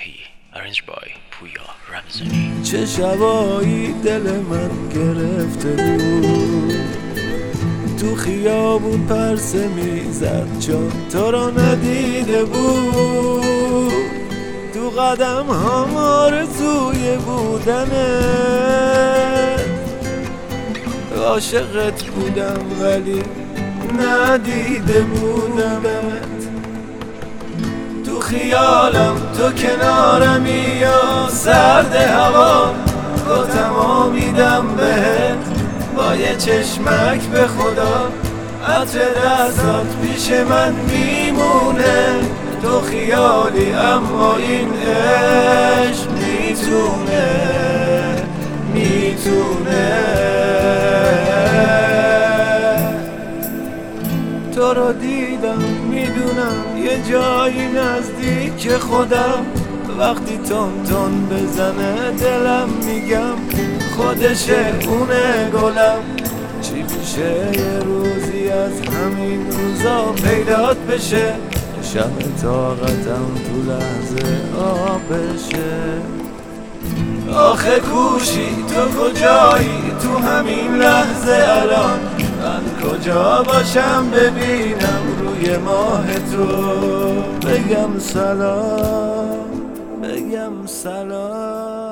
ماهی. Arranged by پویا رمضانی. چه شبایی دل من گرفته بود، تو خیابون پرسه میزد چون تو رو ندیده بود، تو قدم ها آرزوی بودنه، عاشقت بودم ولی ندیده بودمت، تو خیالم تو کنارمی یا سرد هوا، گفتم آمیدم بهت با یه چشمک به خدا، عطر دستات پیش من میمونه، تو خیالی اما این عشق میتونه تو رو دیدم میدونم یه جایی نزدیک خودم، وقتی تون بزنه دلم میگم خودشه اونه گلم، چی میشه یه روزی از همین روزا پیدات بشه، شب طاقتم تو لحظه آب بشه، آخه کوشی تو کجایی تو همین لحظه الان، من کجا باشم ببینم روی ماه تو، بگم سلام